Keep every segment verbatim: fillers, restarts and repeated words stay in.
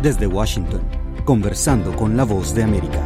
Desde Washington, conversando con la Voz de América.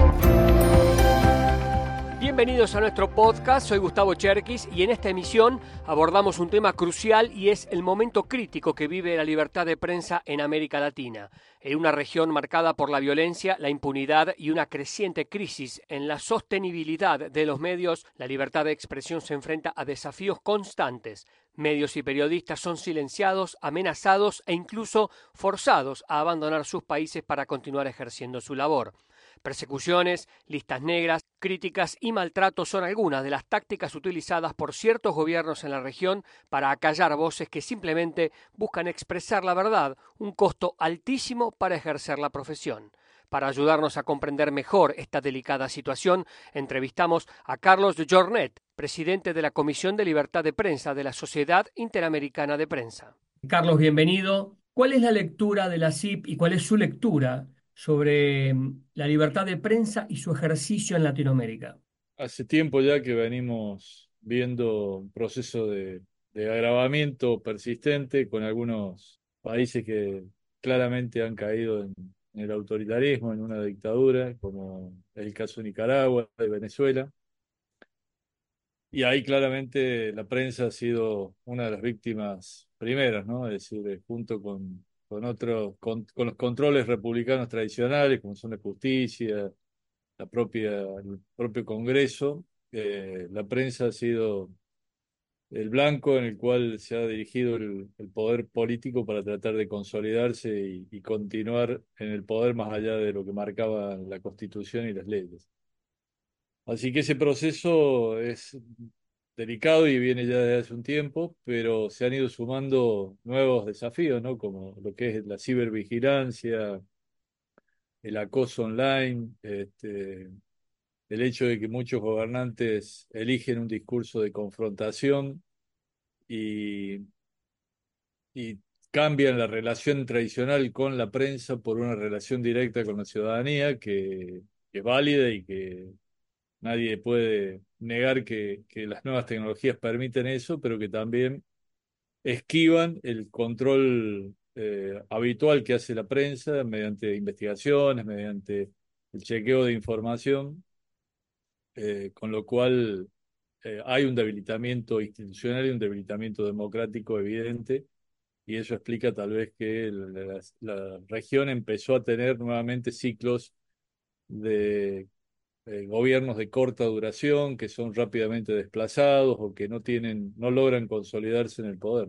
Bienvenidos a nuestro podcast, soy Gustavo Cherkis y en esta emisión abordamos un tema crucial y es el momento crítico que vive la libertad de prensa en América Latina, en una región marcada por la violencia, la impunidad y una creciente crisis en la sostenibilidad de los medios. La libertad de expresión se enfrenta a desafíos constantes. Medios y periodistas son silenciados, amenazados e incluso forzados a abandonar sus países para continuar ejerciendo su labor. Persecuciones, listas negras, críticas y maltratos son algunas de las tácticas utilizadas por ciertos gobiernos en la región para acallar voces que simplemente buscan expresar la verdad, un costo altísimo para ejercer la profesión. Para ayudarnos a comprender mejor esta delicada situación, entrevistamos a Carlos Jornet, presidente de la Comisión de Libertad de Prensa de la Sociedad Interamericana de Prensa. Carlos, bienvenido. ¿Cuál es la lectura de la C I P y cuál es su lectura sobre la libertad de prensa y su ejercicio en Latinoamérica? Hace tiempo ya que venimos viendo un proceso de, de agravamiento persistente con algunos países que claramente han caído en, en el autoritarismo, en una dictadura, como el caso de Nicaragua y Venezuela. Y ahí claramente la prensa ha sido una de las víctimas primeras, ¿no? Es decir, eh, junto con, con otros, con, con los controles republicanos tradicionales, como son la justicia, la propia, el propio Congreso, eh, la prensa ha sido el blanco en el cual se ha dirigido el, el poder político para tratar de consolidarse y, y continuar en el poder más allá de lo que marcaba la Constitución y las leyes. Así que ese proceso es delicado y viene ya desde hace un tiempo, pero se han ido sumando nuevos desafíos, ¿no? Como lo que es la cibervigilancia, el acoso online, este, el hecho de que muchos gobernantes eligen un discurso de confrontación y, y cambian la relación tradicional con la prensa por una relación directa con la ciudadanía que, que es válida y que nadie puede negar que, que las nuevas tecnologías permiten eso, pero que también esquivan el control eh, habitual que hace la prensa mediante investigaciones, mediante el chequeo de información, eh, con lo cual eh, hay un debilitamiento institucional y un debilitamiento democrático evidente, y eso explica tal vez que la, la región empezó a tener nuevamente ciclos de eh, gobiernos de corta duración que son rápidamente desplazados o que no tienen, no logran consolidarse en el poder.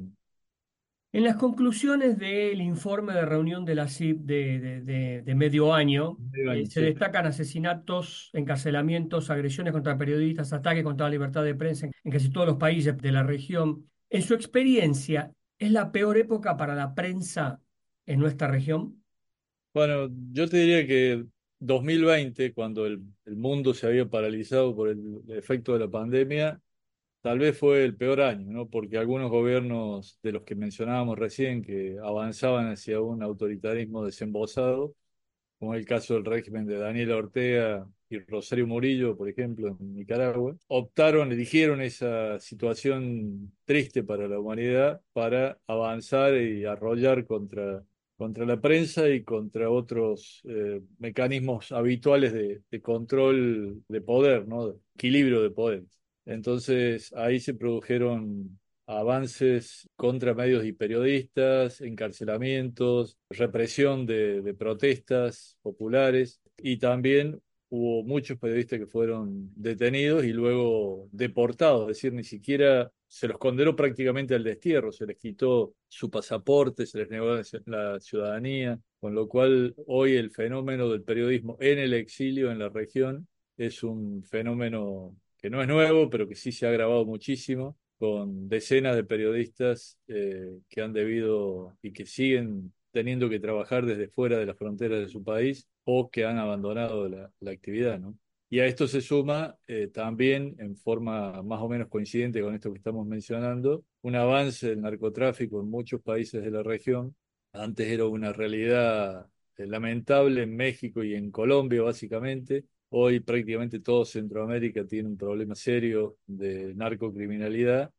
En las conclusiones del informe de reunión de la C I P de, de- de- de medio año, eh, se Sí. destacan asesinatos, encarcelamientos, agresiones contra periodistas, ataques contra la libertad de prensa en, en casi todos los países de la región. En su experiencia, ¿es la peor época para la prensa en nuestra región? Bueno, yo te diría que dos mil veinte, cuando el, el mundo se había paralizado por el, el efecto de la pandemia, tal vez fue el peor año, ¿no? Porque algunos gobiernos de los que mencionábamos recién, que avanzaban hacia un autoritarismo desembosado, como el caso del régimen de Daniel Ortega y Rosario Murillo, por ejemplo, en Nicaragua, optaron, eligieron esa situación triste para la humanidad para avanzar y arrollar contra, contra la prensa y contra otros eh, mecanismos habituales de, de control de poder, ¿no? De equilibrio de poder. Entonces ahí se produjeron avances contra medios y periodistas, encarcelamientos, represión de, de protestas populares, y también hubo muchos periodistas que fueron detenidos y luego deportados, es decir, ni siquiera se los condenó prácticamente al destierro, se les quitó su pasaporte, se les negó la ciudadanía, con lo cual hoy el fenómeno del periodismo en el exilio en la región es un fenómeno que no es nuevo, pero que sí se ha agravado muchísimo, con decenas de periodistas eh, que han debido y que siguen teniendo que trabajar desde fuera de las fronteras de su país o que han abandonado la, la actividad, ¿no? Y a esto se suma eh, también, en forma más o menos coincidente con esto que estamos mencionando, un avance del narcotráfico en muchos países de la región. Antes era una realidad eh, lamentable en México y en Colombia, básicamente. Hoy prácticamente todo Centroamérica tiene un problema serio de narcocriminalidad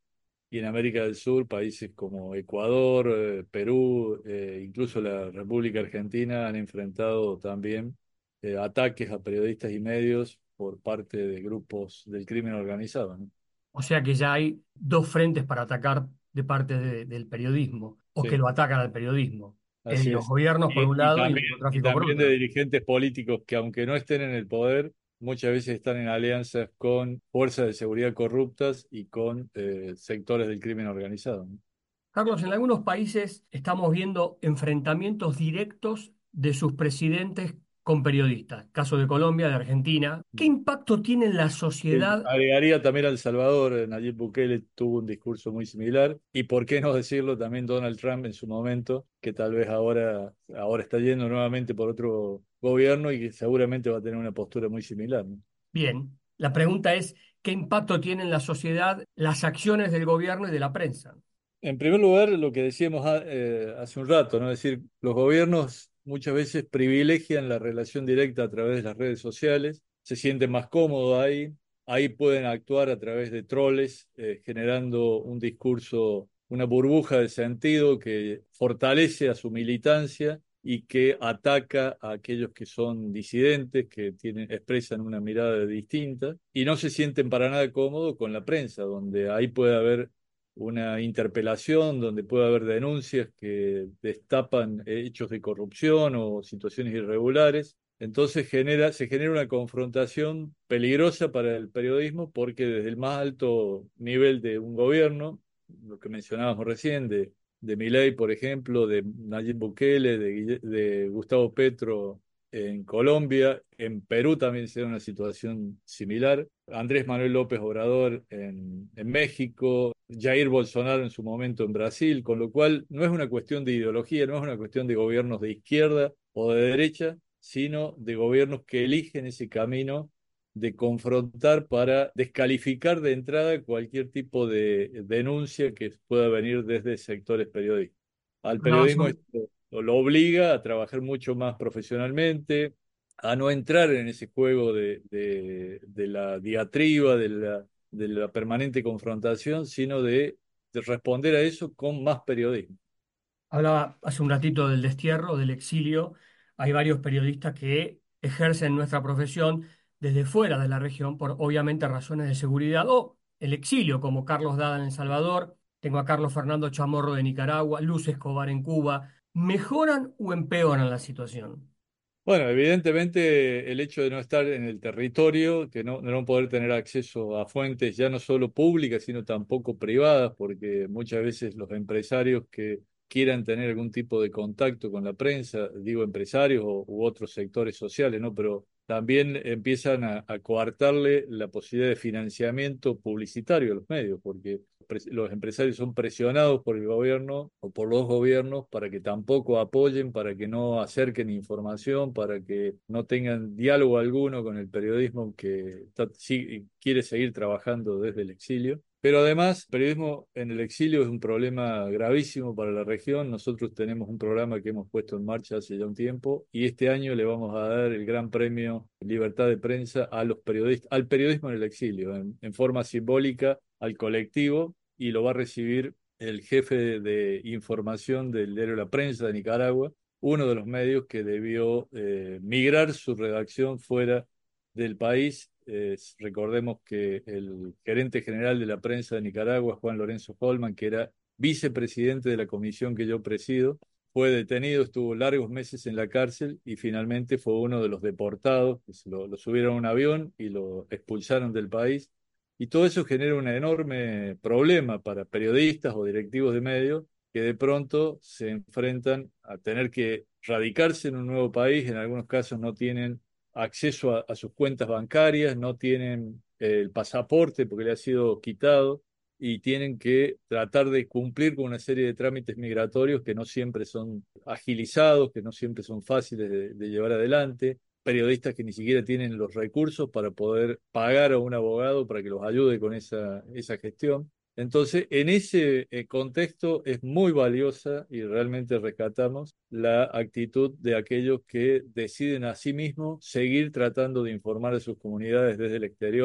y en América del Sur países como Ecuador, eh, Perú, eh, incluso la República Argentina han enfrentado también eh, ataques a periodistas y medios por parte de grupos del crimen organizado, ¿no? O sea que ya hay dos frentes para atacar de parte de- del periodismo, o que Sí, lo atacan al periodismo. El de así los es. gobiernos por Y, un y lado y el también, y narcotráfico por también de otro. dirigentes políticos que aunque no estén en el poder, muchas veces están en alianzas con fuerzas de seguridad corruptas y con eh, sectores del crimen organizado, ¿no? Carlos, en algunos países estamos viendo enfrentamientos directos de sus presidentes con periodistas. Caso de Colombia, de Argentina. ¿Qué impacto tiene en la Sí, sociedad? agregaría también a El Salvador, eh, Nayib Bukele tuvo un discurso muy similar, y por qué no decirlo también Donald Trump en su momento, que tal vez ahora, ahora está yendo nuevamente por otro gobierno y que seguramente va a tener una postura muy similar, ¿no? Bien, la pregunta es, ¿qué impacto tienen en la sociedad las acciones del gobierno y de la prensa? En primer lugar, lo que decíamos ah, eh, hace un rato, ¿no? Es decir, los gobiernos muchas veces privilegian la relación directa a través de las redes sociales, se sienten más cómodos ahí, ahí pueden actuar a través de troles, eh, generando un discurso, una burbuja de sentido que fortalece a su militancia y que ataca a aquellos que son disidentes, que tienen, expresan una mirada distinta y no se sienten para nada cómodos con la prensa, donde ahí puede haber una interpelación donde puede haber denuncias que destapan hechos de corrupción o situaciones irregulares. Entonces genera, se genera una confrontación peligrosa para el periodismo porque desde el más alto nivel de un gobierno, lo que mencionábamos recién, de, de Milei, por ejemplo, de Nayib Bukele, de, Guille- de Gustavo Petro en Colombia, en Perú también se da una situación similar. Andrés Manuel López Obrador en, en México, Jair Bolsonaro en su momento en Brasil, con lo cual no es una cuestión de ideología, no es una cuestión de gobiernos de izquierda o de derecha, sino de gobiernos que eligen ese camino de confrontar para descalificar de entrada cualquier tipo de denuncia que pueda venir desde sectores periodísticos. Al Hablabas periodismo un- esto lo obliga a trabajar mucho más profesionalmente, a no entrar en ese juego de, de, de la diatriba, de la, de la permanente confrontación, sino de, de responder a eso con más periodismo. Hablaba hace un ratito del destierro, del exilio. Hay varios periodistas que ejercen nuestra profesión desde fuera de la región por obviamente razones de seguridad o el exilio, como Carlos Dada en El Salvador. Tengo a Carlos Fernando Chamorro de Nicaragua, Luz Escobar en Cuba. ¿Mejoran o empeoran la situación? Bueno, evidentemente el hecho de no estar en el territorio, que no, de no poder tener acceso a fuentes ya no solo públicas, sino tampoco privadas, porque muchas veces los empresarios que quieran tener algún tipo de contacto con la prensa, digo empresarios o, u otros sectores sociales, ¿no? Pero también empiezan a, a coartarle la posibilidad de financiamiento publicitario a los medios, porque pres- los empresarios son presionados por el gobierno o por los gobiernos para que tampoco apoyen, para que no acerquen información, para que no tengan diálogo alguno con el periodismo que está- sí- quiere seguir trabajando desde el exilio. Pero además, el periodismo en el exilio es un problema gravísimo para la región. Nosotros tenemos un programa que hemos puesto en marcha hace ya un tiempo y este año le vamos a dar el Gran Premio Libertad de Prensa a los periodistas, al periodismo en el exilio, en, en forma simbólica al colectivo, y lo va a recibir el jefe de, de información del diario La Prensa de Nicaragua, uno de los medios que debió eh, migrar su redacción fuera del país. Eh, recordemos que el gerente general de la prensa de Nicaragua, Juan Lorenzo Holman, que era vicepresidente de la comisión que yo presido, fue detenido, estuvo largos meses en la cárcel y finalmente fue uno de los deportados, que se lo, lo subieron a un avión y lo expulsaron del país. Y todo eso genera un enorme problema para periodistas o directivos de medios que de pronto se enfrentan a tener que radicarse en un nuevo país, en algunos casos no tienen acceso a, a sus cuentas bancarias, no tienen eh, el pasaporte porque le ha sido quitado y tienen que tratar de cumplir con una serie de trámites migratorios que no siempre son agilizados, que no siempre son fáciles de, de llevar adelante, periodistas que ni siquiera tienen los recursos para poder pagar a un abogado para que los ayude con esa, esa gestión. Entonces, en ese eh, contexto es muy valiosa y realmente rescatamos la actitud de aquellos que deciden a sí mismos seguir tratando de informar a sus comunidades desde el exterior,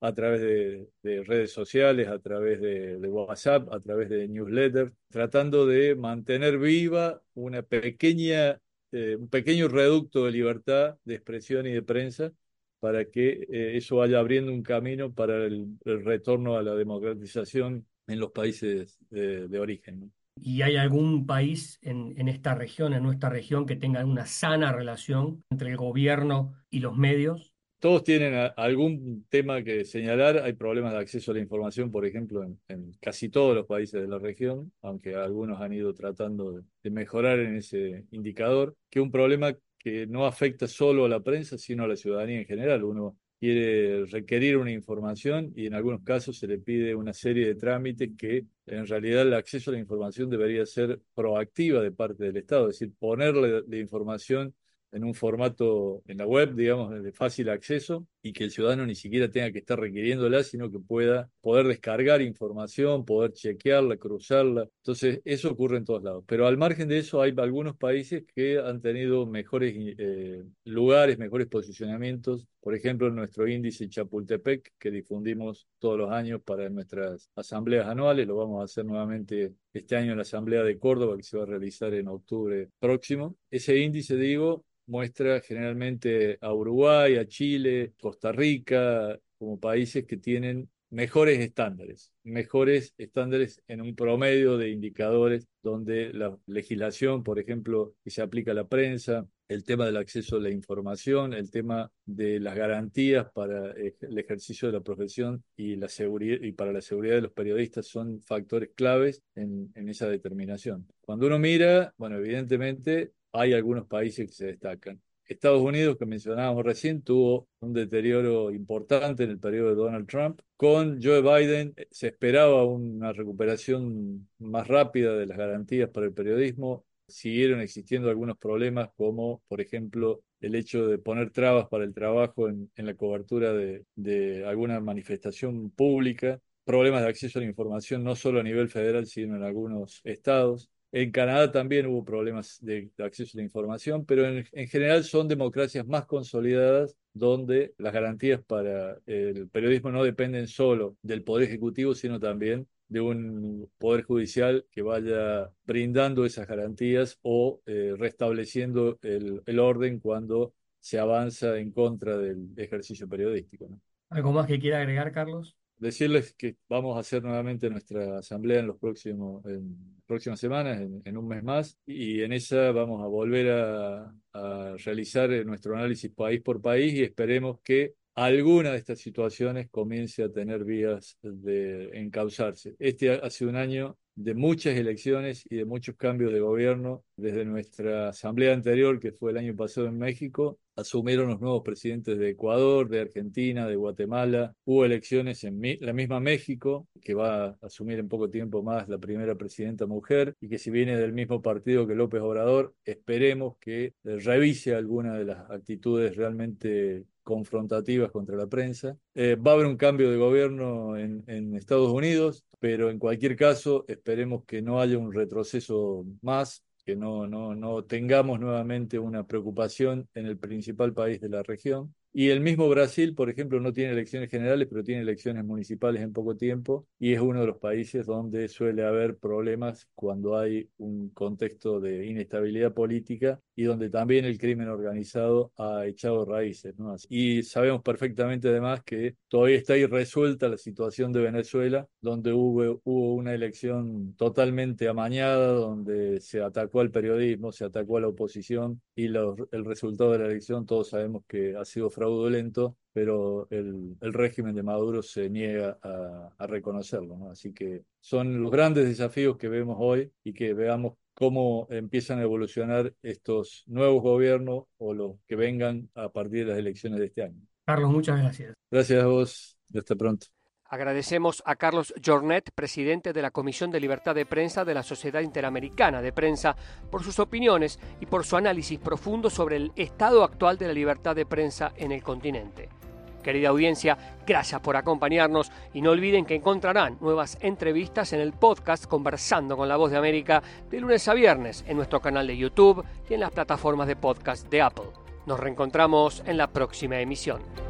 a través de, de redes sociales, a través de, de WhatsApp, a través de newsletters, tratando de mantener viva una pequeña, eh, un pequeño reducto de libertad de expresión y de prensa para que eh, eso vaya abriendo un camino para el, el retorno a la democratización en los países de, de origen, ¿no? ¿Y hay algún país en, en esta región, en nuestra región, que tenga una sana relación entre el gobierno y los medios? Todos tienen a- algún tema que señalar. Hay problemas de acceso a la información, por ejemplo, en, en casi todos los países de la región, aunque algunos han ido tratando de, de mejorar en ese indicador, que es un problema que no afecta solo a la prensa, sino a la ciudadanía en general. Uno quiere requerir una información y en algunos casos se le pide una serie de trámites que en realidad el acceso a la información debería ser proactiva de parte del Estado, es decir, ponerle la información en un formato en la web, digamos, de fácil acceso y que el ciudadano ni siquiera tenga que estar requiriéndola, sino que pueda poder descargar información, poder chequearla, cruzarla. Entonces, eso ocurre en todos lados. Pero al margen de eso, hay algunos países que han tenido mejores eh, lugares, mejores posicionamientos. Por ejemplo, nuestro índice Chapultepec, que difundimos todos los años para nuestras asambleas anuales, lo vamos a hacer nuevamente este año en la Asamblea de Córdoba, que se va a realizar en octubre próximo. Ese índice, digo, muestra generalmente a Uruguay, a Chile, Costa Rica, como países que tienen mejores estándares, mejores estándares en un promedio de indicadores donde la legislación, por ejemplo, que se aplica a la prensa, el tema del acceso a la información, el tema de las garantías para el ejercicio de la profesión y, la seguridad, y para la seguridad de los periodistas son factores claves en, en esa determinación. Cuando uno mira, bueno, evidentemente hay algunos países que se destacan. Estados Unidos, que mencionábamos recién, tuvo un deterioro importante en el periodo de Donald Trump. Con Joe Biden se esperaba una recuperación más rápida de las garantías para el periodismo. Siguieron existiendo algunos problemas, como por ejemplo el hecho de poner trabas para el trabajo en, en la cobertura de, de alguna manifestación pública, problemas de acceso a la información no solo a nivel federal, sino en algunos estados. En Canadá también hubo problemas de, de acceso a la información, pero en, en general son democracias más consolidadas donde las garantías para el periodismo no dependen solo del Poder Ejecutivo, sino también de un Poder Judicial que vaya brindando esas garantías o eh, restableciendo el, el orden cuando se avanza en contra del ejercicio periodístico, ¿no? ¿Algo más que quiera agregar, Carlos? Decirles que vamos a hacer nuevamente nuestra asamblea en los próximos, en próximas semanas, en, en un mes más, y en esa vamos a volver a, a realizar nuestro análisis país por país y esperemos que alguna de estas situaciones comience a tener vías de encauzarse. Este ha sido un año de muchas elecciones y de muchos cambios de gobierno. Desde nuestra asamblea anterior, que fue el año pasado en México, asumieron los nuevos presidentes de Ecuador, de Argentina, de Guatemala. Hubo elecciones en mi, la misma México, que va a asumir en poco tiempo más la primera presidenta mujer, y que si viene del mismo partido que López Obrador, esperemos que revise alguna de las actitudes realmente confrontativas contra la prensa. Eh, va a haber un cambio de gobierno en, en Estados Unidos, pero en cualquier caso esperemos que no haya un retroceso más, que no, no, no tengamos nuevamente una preocupación en el principal país de la región. Y el mismo Brasil, por ejemplo, no tiene elecciones generales, pero tiene elecciones municipales en poco tiempo, y es uno de los países donde suele haber problemas cuando hay un contexto de inestabilidad política y donde también el crimen organizado ha echado raíces, ¿no? Y sabemos perfectamente además que todavía está irresuelta la situación de Venezuela, donde hubo, hubo una elección totalmente amañada, donde se atacó al periodismo, se atacó a la oposición, y los, el resultado de la elección todos sabemos que ha sido fraudulento, pero el, el régimen de Maduro se niega a, a reconocerlo, ¿no? Así que son los grandes desafíos que vemos hoy, y que veamos cómo empiezan a evolucionar estos nuevos gobiernos o los que vengan a partir de las elecciones de este año. Carlos, muchas gracias. Gracias a vos. Hasta pronto. Agradecemos a Carlos Jornet, presidente de la Comisión de Libertad de Prensa de la Sociedad Interamericana de Prensa, por sus opiniones y por su análisis profundo sobre el estado actual de la libertad de prensa en el continente. Querida audiencia, gracias por acompañarnos y no olviden que encontrarán nuevas entrevistas en el podcast Conversando con la Voz de América de lunes a viernes en nuestro canal de YouTube y en las plataformas de podcast de Apple. Nos reencontramos en la próxima emisión.